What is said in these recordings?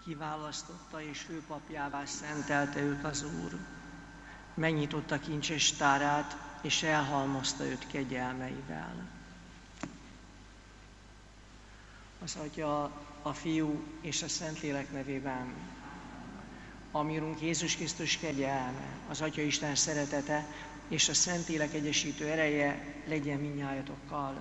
kiválasztotta és főpapjává szentelte őt az Úr. Megnyitotta kincses tárát, és elhalmozta őt kegyelmeivel. Az Atya, a Fiú és a Szentlélek nevében. A mi Urunk Jézus Krisztus kegyelme, az Atya Isten szeretete és a Szentlélek egyesítő ereje legyen mindnyájatokkal.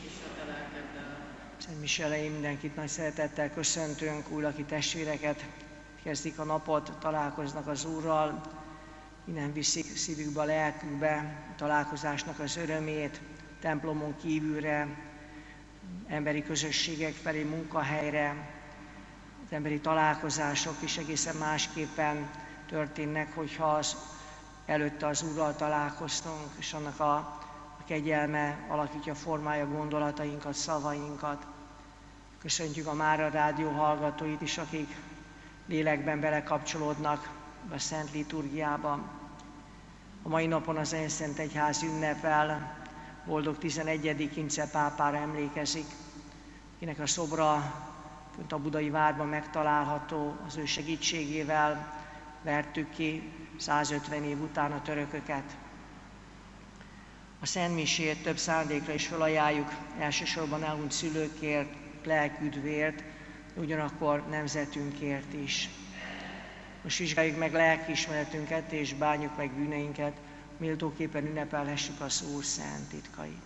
Szent mise elején mindenkit nagy szeretettel köszöntünk, újlaki testvéreket, kezdik a napot, találkoznak az Úrral, innen viszik szívükbe, lelkükbe a találkozásnak az örömét, templomon kívülre, emberi közösségek felé, munkahelyre. Az emberi találkozások is egészen másképpen történnek, hogyha előtte az Úrral találkoztunk, és annak a kegyelme alakítja, formálja gondolatainkat, szavainkat. Köszöntjük a Mára Rádió hallgatóit is, akik lélekben belekapcsolódnak a Szent Liturgiába. A mai napon az Enszent Egyház ünnepel, boldog 11. Ince pápára emlékezik, akinek a szobra fönt a Budai Várban megtalálható, az ő segítségével vertük ki 150 év után a törököket. A Szent Misét több szándékra is felajánljuk, elsősorban elhunyt szülőkért, lelküdvért, ugyanakkor nemzetünkért is. Most vizsgáljuk meg lelkiismeretünket és bánjuk meg bűneinket, méltóképpen ünnepelhessük az Úr szent titkait.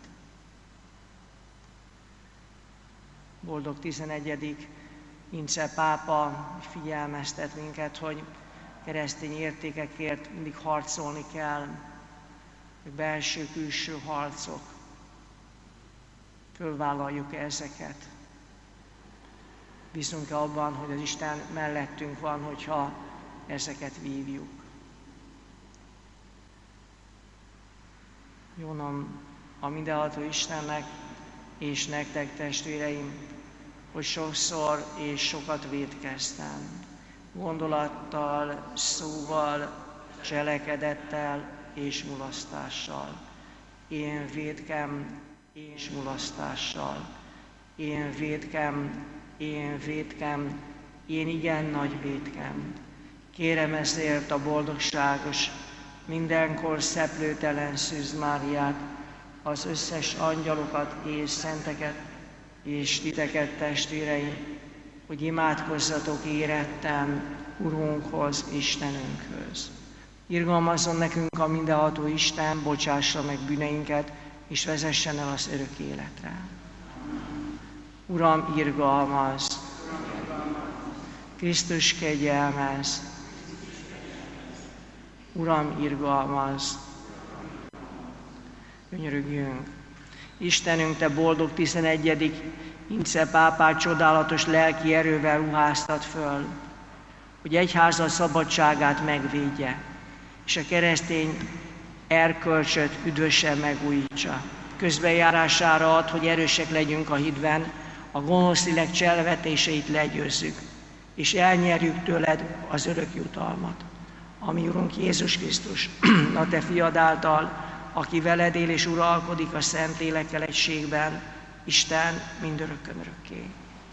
Boldog 11. Ince pápa figyelmeztet minket, hogy keresztény értékekért mindig harcolni kell, belső-külső harcok. Fölvállaljuk ezeket. Bízunk-e abban, hogy az Isten mellettünk van, hogyha ezeket vívjuk. Jónom a mindenható Istennek és nektek, testvéreim, hogy sokszor és sokat vétkeztem. Gondolattal, szóval, cselekedettel és mulasztással. Én vétkem és mulasztással. Én vétkem, én igen nagy vétkem. Kérem ezért a boldogságos, mindenkor szeplőtelen Szűz Máriát, az összes angyalokat és szenteket, és titeket, testvéreim, hogy imádkozzatok éretten Urunkhoz, Istenünkhöz. Irgalmazzon nekünk a mindenható Isten, bocsássa meg bűneinket, és vezessen el az örök életre. Uram, irgalmazz! Krisztus, kegyelmezz! Uram, irgalmazz! Könyörögjünk! Istenünk, Te boldog 11. Ince pápát csodálatos lelki erővel ruháztad föl, hogy egyháza szabadságát megvédje, és a keresztény erkölcsöt üdvösen megújítsa. Közbenjárására ad, hogy erősek legyünk a hitben, a gonosz lélek cselvetéseit legyőzzük, és elnyerjük tőled az örök jutalmat. A mi Urunk Jézus Krisztus, a Te fiad által, aki veled él és uralkodik a Szent Lélekkel egységben, Isten mindörökkön örökké.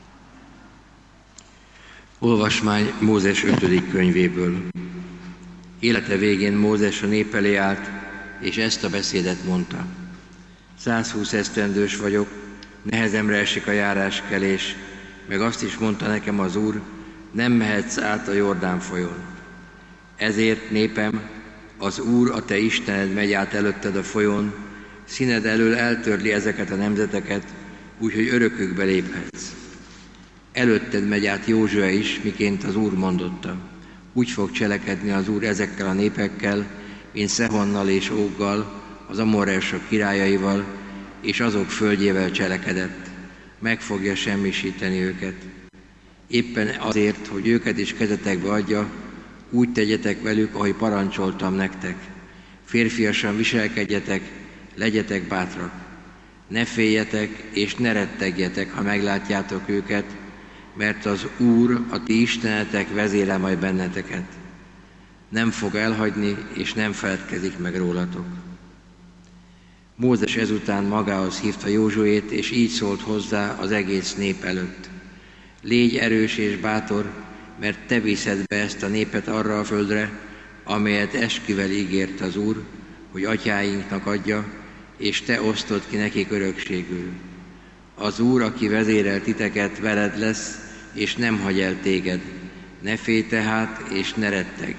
Olvasmány Mózes 5. könyvéből. Élete végén Mózes a nép elé állt, és ezt a beszédet mondta. 120 esztendős vagyok, nehezemre esik a járáskelés, meg azt is mondta nekem az Úr, nem mehetsz át a Jordán folyón. Ezért, népem, az Úr, a te Istened megy át előtted a folyón, színed elől eltörli ezeket a nemzeteket, úgyhogy örökökbe léphetsz. Előtted megy át Józsue is, miként az Úr mondotta. Úgy fog cselekedni az Úr ezekkel a népekkel, mint Szehonnal és Óggal, az amorreusok királyaival, és azok földjével cselekedett. Meg fogja semmisíteni őket. Éppen azért, hogy őket is kezetekbe adja, úgy tegyetek velük, ahogy parancsoltam nektek. Férfiasan viselkedjetek, legyetek bátrak. Ne féljetek és ne rettegjetek, ha meglátjátok őket, mert az Úr, a ti istenetek vezérel majd benneteket. Nem fog elhagyni, és nem feledkezik meg rólatok. Mózes ezután magához hívta Józsuét, és így szólt hozzá az egész nép előtt. Légy erős és bátor, mert te viszed be ezt a népet arra a földre, amelyet esküvel ígért az Úr, hogy atyáinknak adja, és te osztod ki nekik örökségül. Az Úr, aki vezérel titeket, veled lesz, és nem hagy el téged. Ne félj tehát, és ne rettegj.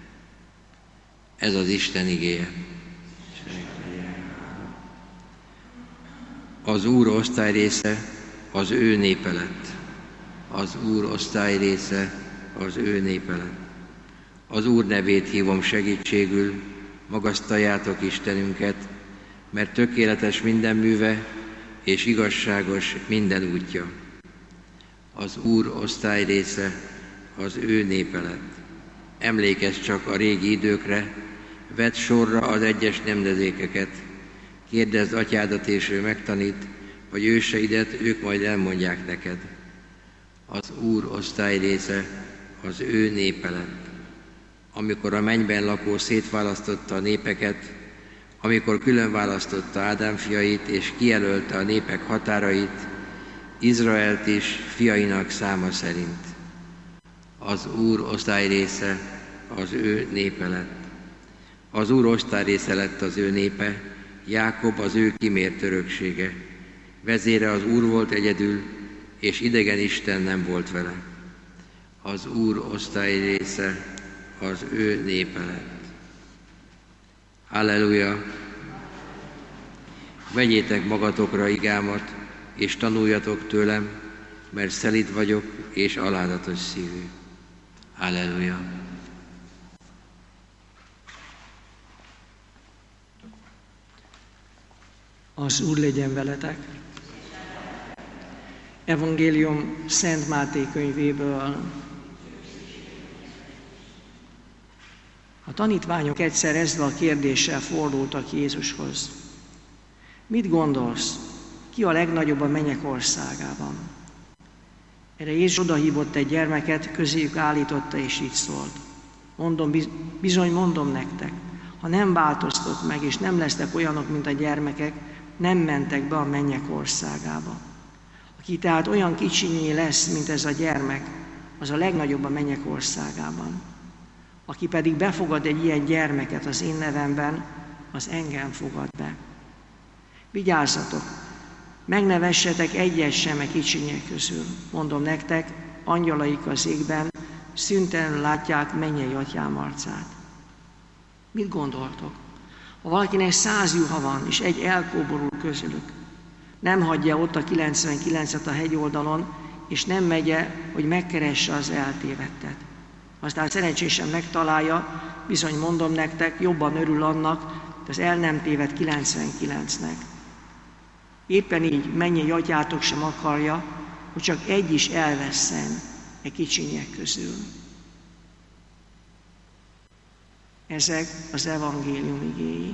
Ez az Isten igéje. Az Úr osztály része az ő népe lett. Az Úr osztály része az ő népe lett. Az Úr nevét hívom segítségül, magasztaljátok Istenünket, mert tökéletes minden műve, és igazságos minden útja. Az Úr osztály része az ő népe lett. Emlékezz csak a régi időkre, vedd sorra az egyes nemzedékeket, kérdezd atyádat, és ő megtanít, vagy őseidet, ők majd elmondják neked. Az Úr osztály része az ő népe lett. Amikor a mennyben lakó szétválasztotta a népeket, amikor külön választotta Ádám fiait, és kijelölte a népek határait, Izraelt is fiainak száma szerint. Az Úr osztály része az ő népe lett. Az Úr osztály része lett az ő népe, Jákob az ő kimért öröksége. Vezére az Úr volt egyedül, és idegen isten nem volt vele. Az Úr osztály része az ő népe lett. Halleluja! Vegyétek magatokra igámat, és tanuljatok tőlem, mert szelíd vagyok, és alázatos szívű. Halleluja! Az Úr legyen veletek! Evangélium Szent Máté könyvéből. A tanítványok egyszer ezzel a kérdéssel fordultak Jézushoz. Mit gondolsz, ki a legnagyobb a mennyek országában? Erre Jézus odahívott egy gyermeket, közéjük állította, és így szólt. Bizony mondom nektek, ha nem változtok meg, és nem lesztek olyanok, mint a gyermekek, nem mentek be a mennyek országába. Aki tehát olyan kicsinyé lesz, mint ez a gyermek, az a legnagyobb a mennyek országában. Aki pedig befogad egy ilyen gyermeket az én nevemben, az engem fogad be. Vigyázzatok, meg ne vessetek egyet sem a kicsinyek közül. Mondom nektek, angyalaik az égben szüntelenül látják mennyei atyám arcát. Mit gondoltok? Ha valakinek 100 juha van, és egy elkóborul közülük, nem hagyja ott a 99-et a hegyoldalon, és nem megye, hogy megkeresse az eltévedtet. Aztán szerencsésen megtalálja, bizony mondom nektek, jobban örül annak, az el nem tévedt 99-nek. Éppen így mennyei atyátok sem akarja, hogy csak egy is elvesszen e kicsinyek közül. Ezek az evangélium igéi.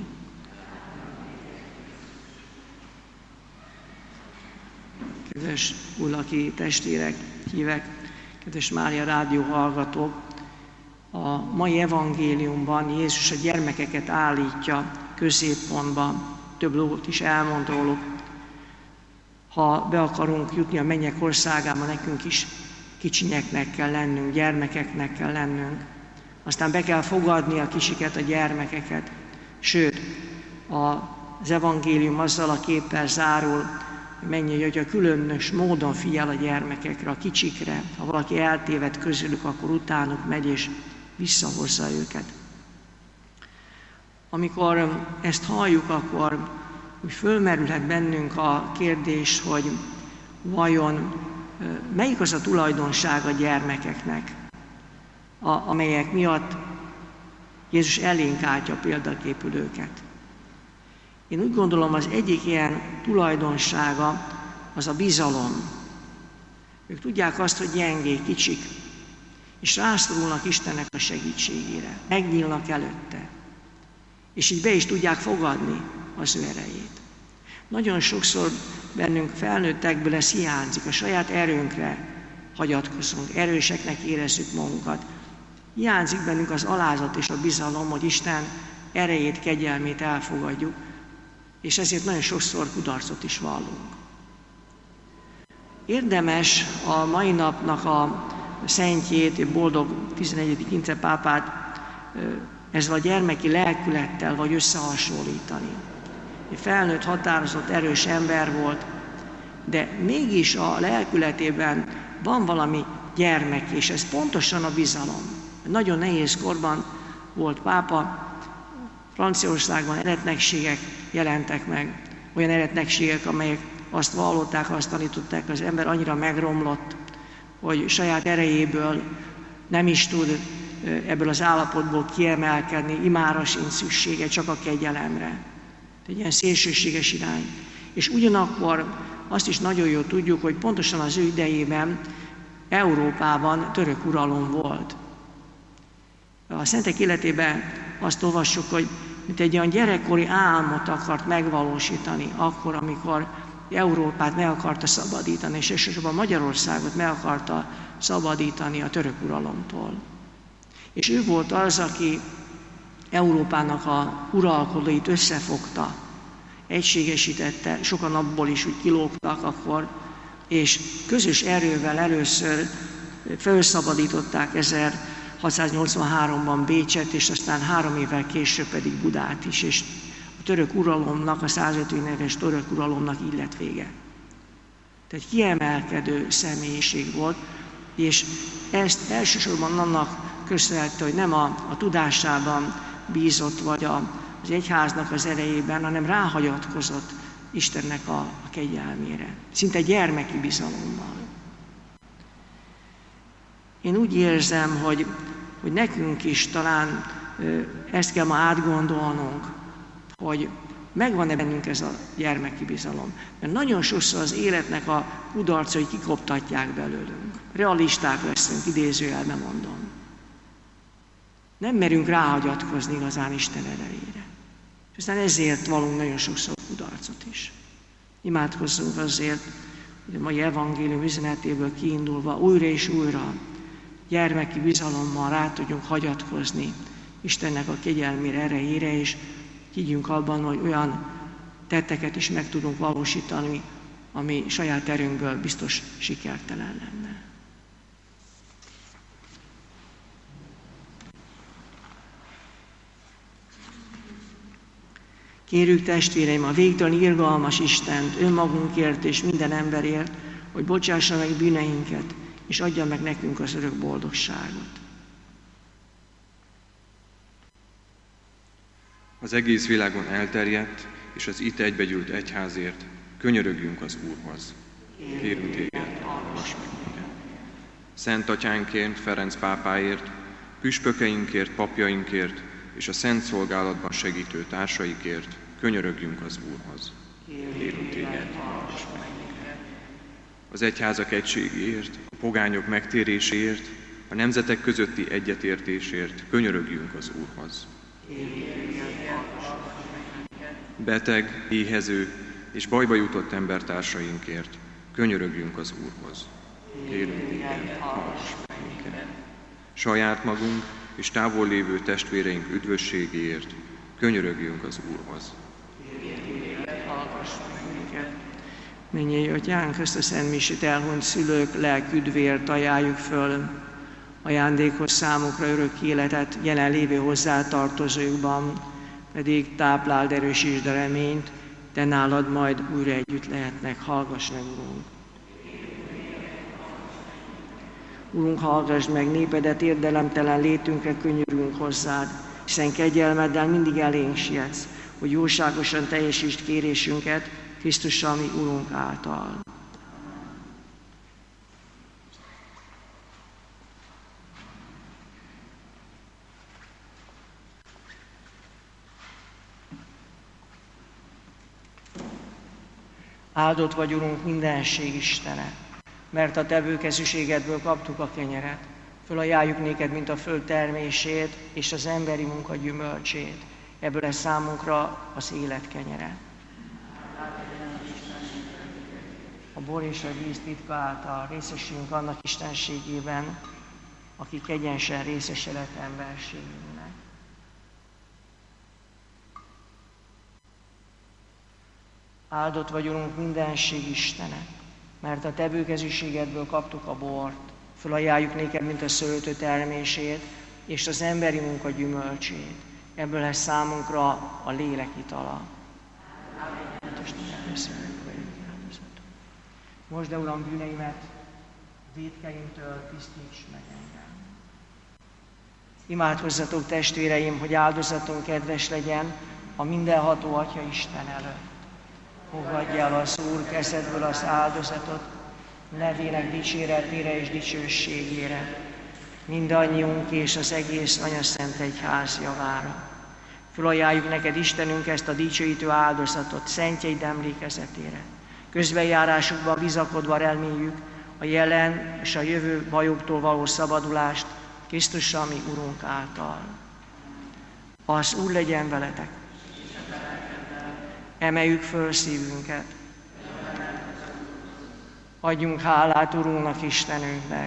Kedves ulaki testvérek, hívek, kedves Mária rádió hallgatók, a mai evangéliumban Jézus a gyermekeket állítja középpontba, több dolgot is elmond róluk. Ha be akarunk jutni a mennyek országába, nekünk is kicsinyeknek kell lennünk, gyermekeknek kell lennünk. Aztán be kell fogadni a kisiket, a gyermekeket. Sőt, az evangélium azzal a képpel zárul, hogy mennyei atya különös módon figyel a gyermekekre, a kicsikre. Ha valaki eltéved közülük, akkor utánuk megy és visszahozza őket. Amikor ezt halljuk, akkor úgy fölmerülhet bennünk a kérdés, hogy vajon melyik az a tulajdonság a gyermekeknek, amelyek miatt Jézus elénk állítja példaképül őket. Én úgy gondolom, az egyik ilyen tulajdonsága az a bizalom. Ők tudják azt, hogy gyengék, kicsik, és rászorulnak Istennek a segítségére. Megnyílnak előtte, és így be is tudják fogadni az ő erejét. Nagyon sokszor bennünk felnőttekből ez hiányzik, a saját erőnkre hagyatkozunk, erőseknek érezzük magunkat. Hiányzik bennünk az alázat és a bizalom, hogy Isten erejét, kegyelmét elfogadjuk, és ezért nagyon sokszor kudarcot is vallunk. Érdemes a mai napnak a szentjét, boldog 11. Ince pápát ezzel a gyermeki lelkülettel vagy összehasonlítani. Egy felnőtt, határozott, erős ember volt, de mégis a lelkületében van valami gyermek, és ez pontosan a bizalom. Nagyon nehéz korban volt pápa, Franciaországban eretnekségek jelentek meg, olyan eretnekségek, amelyek azt vallották, azt tanították, az ember annyira megromlott, hogy saját erejéből nem is tud ebből az állapotból kiemelkedni, imára sincs szüksége, csak a kegyelemre. Egy ilyen szélsőséges irány. És ugyanakkor azt is nagyon jól tudjuk, hogy pontosan az ő idejében Európában török uralom volt. A szentek életében azt olvassuk, hogy mint egy olyan gyerekkori álmot akart megvalósítani, akkor, amikor Európát meg akarta szabadítani, és elsősorban Magyarországot meg akarta szabadítani a török uralomtól. És ő volt az, aki Európának a uralkodóit összefogta, egységesítette, sokan abból is úgy kilógtak akkor, és közös erővel először felszabadították 1683-ban Bécset, és aztán 3 évvel később pedig Budát is, és a török uralomnak, a 150 éves török uralomnak így lett vége. Tehát kiemelkedő személyiség volt, és ezt elsősorban annak köszönhette, hogy nem a tudásában bízott, vagy az egyháznak az erejében, hanem ráhagyatkozott Istennek a kegyelmére. Szinte gyermeki bizalommal. Én úgy érzem, hogy nekünk is talán ezt kell ma átgondolnunk, hogy megvan-e bennünk ez a gyermeki bizalom. Mert nagyon sokszor az életnek a kudarcai kikoptatják belőlünk. Realisták leszünk, idézőjelben mondom. Nem merünk ráhagyatkozni igazán Isten erejére. És aztán ezért valunk nagyon sokszor kudarcot is. Imádkozzunk azért, hogy a mai evangélium üzenetéből kiindulva újra és újra gyermeki bizalommal rá tudjunk hagyatkozni Istennek a kegyelmére, erejére, és higgyünk abban, hogy olyan tetteket is meg tudunk valósítani, ami saját erőnkből biztos sikertelen lenne. Kérjük testvéreim a végtelen irgalmas Istent, önmagunkért és minden emberért, hogy bocsássa meg bűneinket, és adja meg nekünk az örök boldogságot. Az egész világon elterjedt, és az itt egybegyűlt egyházért könyörögjünk az Úrhoz. Kérünk téged, hallgass meg minket. Szent Atyánkért, Ferenc pápáért, püspökeinkért, papjainkért, és a szent szolgálatban segítő társaikért könyörögjünk az Úrhoz. Kérünk téged, hallgass meg minket. Az egyházak egységéért, a pogányok megtéréséért, a nemzetek közötti egyetértésért könyörögjünk az Úrhoz. Beteg, éhező és bajba jutott embertársainkért könyörögjünk az Úrhoz. Kérünk téged, hallgass meg minket. Saját magunk és távol lévő testvéreink üdvösségéért könyörögjünk az Úrhoz. Mennyei Atyánk, ezt a Szent Misét elhunyt szülők lelküdvért ajánljuk föl, ajándékos számukra örök életet jelenlévő hozzátartozókban, pedig tápláld, erősítsd a reményt, te nálad majd újra együtt lehetnek. Hallgass meg, Urunk! Urunk, hallgass meg népedet, érdelemtelen létünkre könyörülünk hozzád, hiszen kegyelmeddel mindig elénk sietsz, hogy jóságosan teljesítsd kérésünket Krisztussal, mi Urunk által. Áldott vagy, Urunk, mindenség Istene, mert a te bőkezűségedből kaptuk a kenyeret. Fölajánljuk néked, mint a föld termését és az emberi munka gyümölcsét. Ebből lesz számunkra az élet kenyere. A bor és a víz titka által részesülünk annak istenségében, aki kegyensen részese lett emberségünknek. Áldott vagy, Urunk, mindenség Istene, mert a te bőkezűségedből kaptuk a bort. Fölajánljuk néked, mint a szőlő termését, és az emberi munka gyümölcsét. Ebből lesz számunkra a lélek itala. Most, de Uram, bűneimet vétkeimtől tisztíts meg engem. Imádkozzatok, testvéreim, hogy áldozatunk kedves legyen a mindenható Atya Isten előtt. Fogadj el az Úr kezedből az áldozatot, nevének dicséretére és dicsőségére, mindannyiunk és az egész Anyaszent Egyház javára. Fölajánljuk neked, Istenünk, ezt a dicsőítő áldozatot szentjeid emlékezetére. Közbenjárásukban bizakodva reméljük a jelen és a jövő bajoktól való szabadulást Krisztussal, mi Urunk által. Az Úr legyen veletek! Emeljük föl szívünket! Adjunk hálát Urunknak, Istenünknek!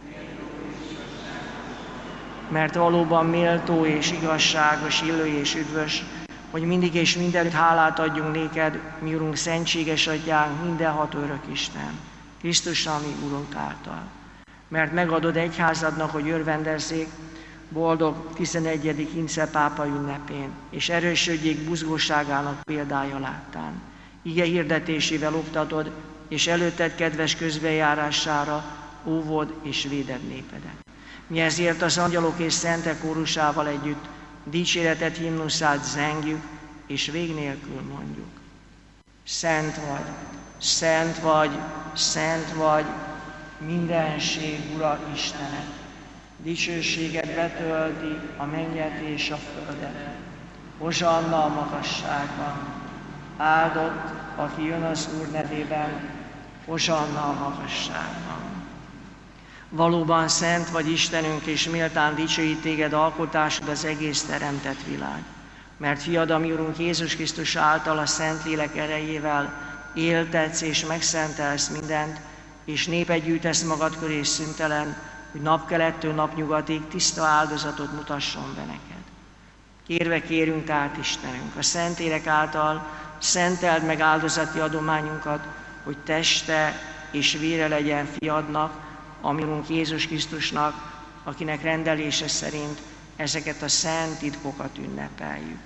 Mert valóban méltó és igazságos, illő és üdvös, hogy mindig és mindenütt hálát adjunk néked, mi Urunk, szentséges Atyánk, mindenható örök Isten, Krisztussal, mi Urunk által. Mert megadod egyházadnak, hogy örvendezzék boldog 11. Ince pápa ünnepén, és erősödjék buzgóságának példája láttán. Ige hirdetésével oktatod, és előtted kedves közbenjárására óvod és véded népedet. Mi ezért az angyalok és szentek kórusával együtt dicséretet himnuszát zengjük, és vég nélkül mondjuk. Szent vagy, szent vagy, szent vagy, mindenség Ura Istenet. Dicsőséget betölti a mennyet és a földet. Hozsanna a magasságban. Áldott, aki jön az Úr nevében, hozsanna a magasságban. Valóban szent vagy Istenünk, és méltán dicsőít téged alkotásod az egész teremtett világ. Mert fiad, a mi Urunk Jézus Krisztus által a Szentlélek erejével éltetsz és megszentelsz mindent, és népet gyűjtesz magad köré szüntelen, hogy napkelettől napnyugatig tiszta áldozatot mutasson be neked. Kérve kérünk tehát, Istenünk, a Szentlélek által szenteld meg áldozati adományunkat, hogy teste és vére legyen fiadnak, a mi Urunk Jézus Krisztusnak, akinek rendelése szerint ezeket a szent titkokat ünnepeljük.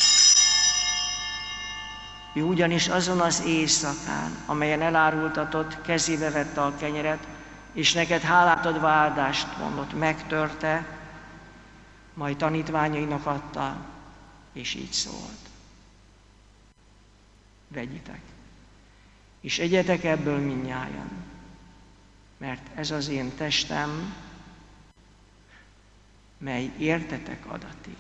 Ő ugyanis azon az éjszakán, amelyen elárultatott, kezébe vette a kenyeret, és neked hálát adva áldást mondott, megtörte, majd tanítványainak adta, és így szólt. Vegyitek, és egyetek ebből mindnyájan, mert ez az én testem, mely értetek adatik.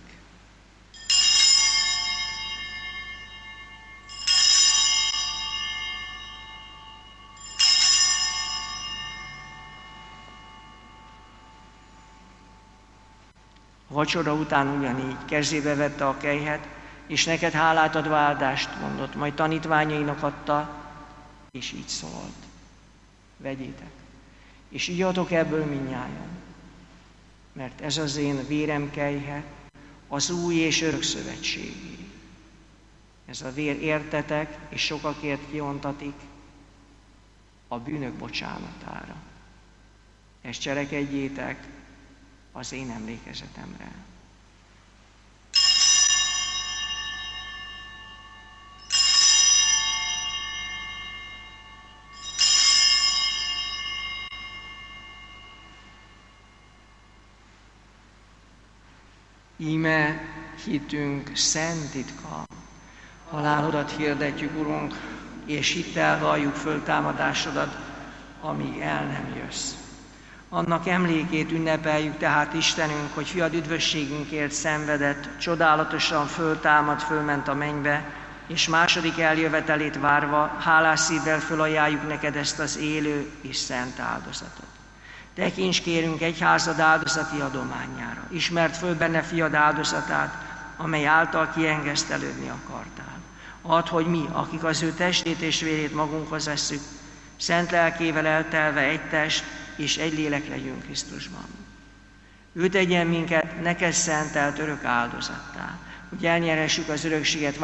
A vacsora után ugyanígy kezébe vette a kelyhet, és neked hálát adva áldást mondott, majd tanítványainak adta, és így szólt. Vegyétek, és igyatok ebből mindnyájan, mert ez az én vérem kelyhe, az új és örök szövetségé. Ez a vér értetek, és sokakért kiontatik a bűnök bocsánatára. Ezt cselekedjétek az én emlékezetemre. Íme hitünk szent titka, halálodat hirdetjük, Urunk, és hittel valljuk föltámadásodat, amíg el nem jössz. Annak emlékét ünnepeljük tehát, Istenünk, hogy fiad üdvösségünkért szenvedett, csodálatosan fölment a mennybe, és második eljövetelét várva hálás szívvel fölajánljuk neked ezt az élő és szent áldozatot. Tekints, kérünk, egyházad áldozati adományára. Ismerd föl benne fiad áldozatát, amely által kiengesztelődni akartál. Add, hogy mi, akik az ő testét és vérét magunkhoz vesszük, szent lelkével eltelve egy test és egy lélek legyünk Krisztusban. Ő tegyen minket neked szentelt örök áldozattá, hogy elnyerhessük az örökséget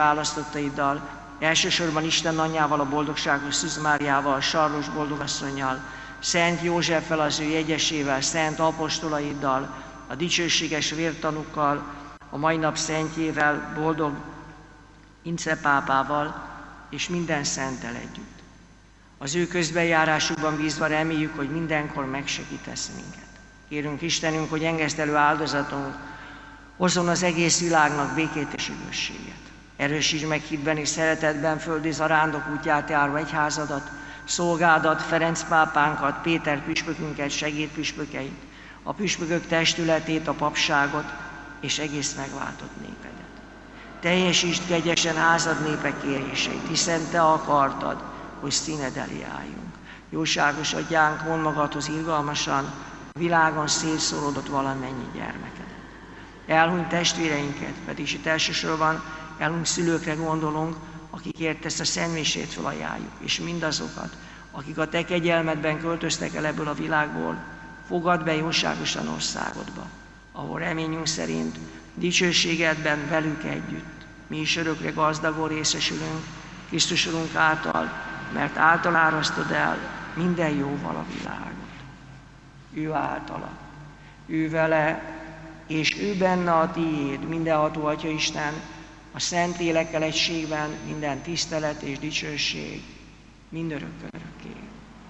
választottaiddal, elsősorban Isten anyjával, a boldogságos Szűz Máriával, Sarlós boldogasszonnyal, Szent Józseffel, az ő jegyesével, szent apostolaiddal, a dicsőséges vértanukkal, a mai nap szentjével, boldog Ince pápával és minden szenttel együtt. Az ő közbenjárásukban bízva reméljük, hogy mindenkor megsegítesz minket. Kérünk Istenünk, hogy engesztelő áldozatunk hozzon az egész világnak békét és üdvösséget. Erősítsd meg hitben és szeretetben földi zarándok útját járó egyházadat, szolgádat, Ferenc pápánkat, Péter püspökünket, segédpüspökeit, a püspökök testületét, a papságot és egész megváltott népedet. Teljesítsd kegyesen házad népe kéréseit, hiszen te akartad, hogy színed elé álljunk. Jóságos atyánk, mondd magadhoz irgalmasan, a világon szétszórodott valamennyi gyermeket. Elhunyt testvéreinket, pedig itt elsősorban elhunyt szülőkre gondolunk, akikért ezt a szentmisét felajánljuk, és mindazokat, akik a te kegyelmedben költöztek el ebből a világból, fogadd be jóságosan országodba, ahol reményünk szerint dicsőségedben velük együtt mi is örökre gazdagon részesülünk Krisztus Urunk által, mert által árasztod el minden jóval a világot. Ő általa, ő vele, és ő benne a tiéd, mindenható Atya Isten, a szent lélekkel egységben minden tisztelet és dicsőség, mindörökkörökké.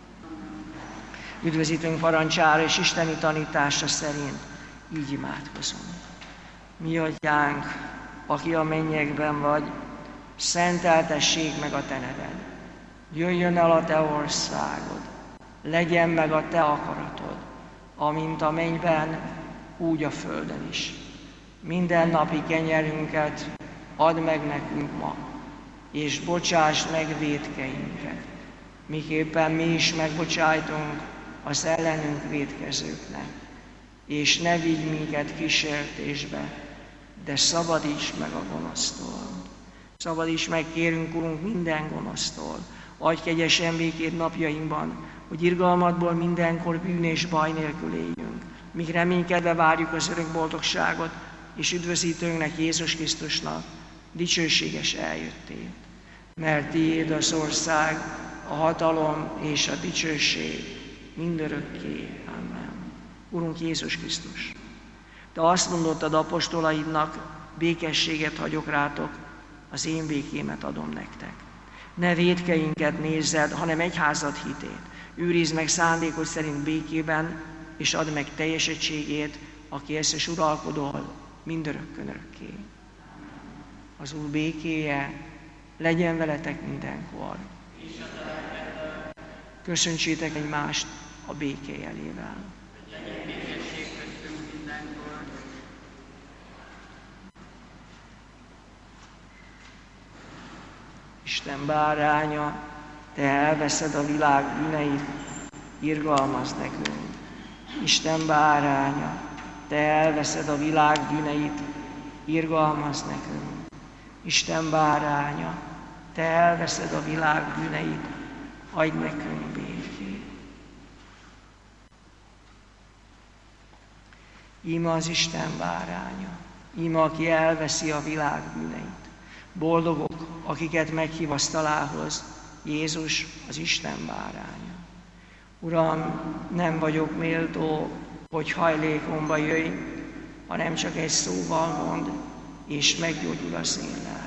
Üdvözítünk parancsára és isteni tanítása szerint így imádkozunk. Mi atyánk, aki a mennyekben vagy, szenteltessék meg a te neved. Jöjjön el a te országod, legyen meg a te akaratod, amint a mennyben, úgy a földön is. Minden napi kenyerünket add meg nekünk ma, és bocsásd meg vétkeinket, miképpen mi is megbocsájtunk az ellenünk vétkezőknek. És ne vigy minket kísértésbe, de szabadíts meg a gonosztól. Szabadíts meg, kérünk, Urunk, minden gonosztól. Adj kegyesen békét napjainkban, hogy irgalmadból mindenkor bűn és baj nélkül éljünk, míg reménykedve várjuk az örök boldogságot, és üdvözítőnknek, Jézus Krisztusnak dicsőséges eljöttét. Mert tiéd az ország, a hatalom és a dicsőség mindörökké. Amen. Urunk Jézus Krisztus, te azt mondottad apostolaidnak, békességet hagyok rátok, az én békémet adom nektek. Ne vétkeinket nézzed, hanem egyházad hitét. Őrizd meg szándékod szerint békében, és add meg teljes egységét, aki ezt is uralkodol mindörökkön örökké. Az Úr békéje legyen veletek mindenkor. Köszöntsétek egymást a béké jelével. Isten báránya, te elveszed a világ bűneit, irgalmazd nekünk. Isten báránya, te elveszed a világ bűneit, irgalmazd nekünk. Isten báránya, te elveszed a világ bűneit, adj nekünk békét. Íme az Isten báránya, íme aki elveszi a világ bűneit. Boldogok, akiket meghív asztalához, Jézus az Isten báránya. Uram, nem vagyok méltó, hogy hajlékomba jöjj, hanem csak egy szóval mondd, és meggyógyul az én lelkem.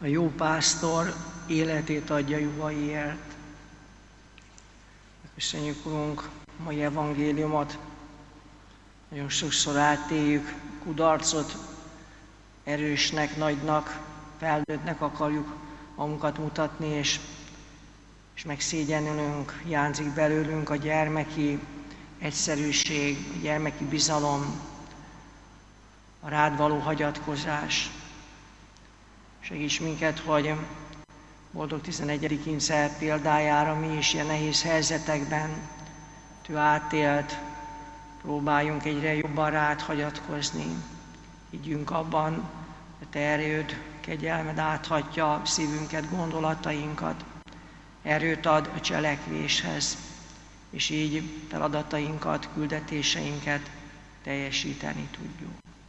A jó pásztor életét adja juhaiért. Köszönjük, Urunk, a mai evangéliumot. Nagyon sokszor átéljük kudarcot, erősnek, nagynak, felnőttnek akarjuk magunkat mutatni, és megszégyenülünk, hiányzik belőlünk a gyermeki egyszerűség, a gyermeki bizalom, a rád való hagyatkozás. Segíts minket, hogy boldog 11. Ince példájára mi is ilyen nehéz helyzetekben Ő átélt, próbáljunk egyre jobban rád hagyatkozni. Higgyünk abban, hogy Te erőd, kegyelmed áthatja szívünket, gondolatainkat. Erőt ad a cselekvéshez, és így feladatainkat, küldetéseinket teljesíteni tudjuk.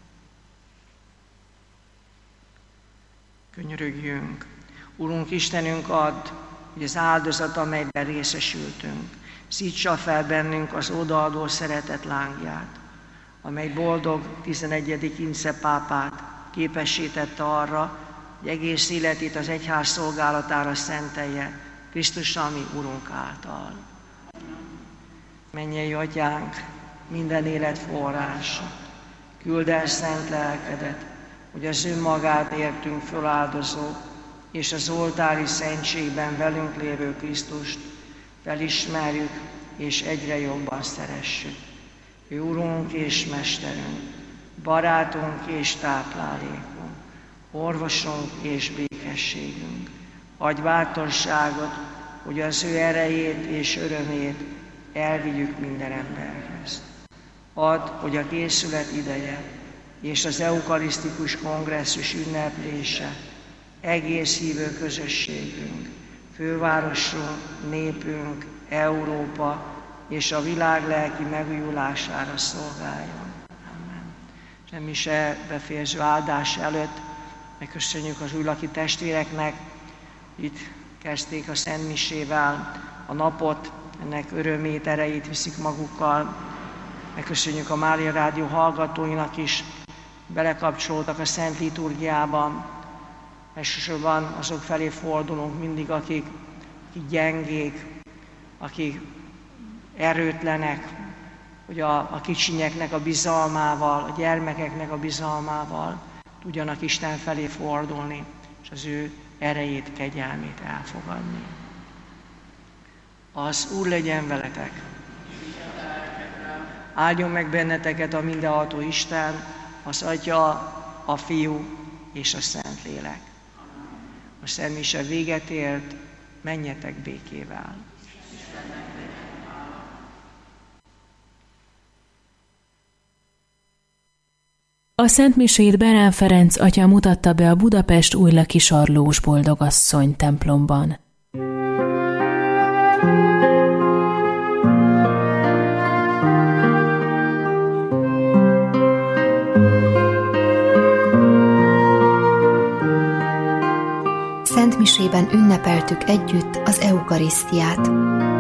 Könyörögjünk. Urunk Istenünk, add, hogy az áldozat, amelyben részesültünk, szítsa fel bennünk az odaadó szeretet lángját, amely boldog 11. Ince pápát képesítette arra, hogy egész életét az egyház szolgálatára szentelje, Krisztussal, mi Urunk által. Mennyei Atyánk, minden élet forrása, küld el szent lelkedet, hogy az önmagát értünk föláldozó, és az oltári szentségben velünk lévő Krisztust felismerjük, és egyre jobban szeressük. Ő Urunk és Mesterünk, barátunk és táplálékunk, orvosunk és békességünk. Adj bátorságot, hogy az ő erejét és örömét elvigyük minden emberhez. Add, hogy a készület ideje és az eukarisztikus kongresszus ünneplése egész hívő közösségünk, fővárosunk, népünk, Európa és a világ lelki megújulására szolgáljon. Amen. Semmi se befejező áldás előtt megköszönjük az újlaki testvéreknek, itt kezdték a Szent Misével a napot, ennek örömét, erejét viszik magukkal. Megköszönjük a Mária Rádió hallgatóinak is, belekapcsolódtak a Szent Liturgiában. Elsősorban azok felé fordulunk mindig, akik gyengék, akik erőtlenek, hogy a kicsinyeknek a bizalmával, a gyermekeknek a bizalmával tudjanak Isten felé fordulni, és az ő erejét, kegyelmét elfogadni. Az Úr legyen veletek! Áldjon meg benneteket a mindenható Isten, az Atya, a Fiú és a Szentlélek. A Szent Mise véget ért, menjetek békével! A Szent Misét Berán Ferenc atya mutatta be a Budapest Újlaki Sarlós Boldogasszony templomban. Szent Misében ünnepeltük együtt az eukarisztiát.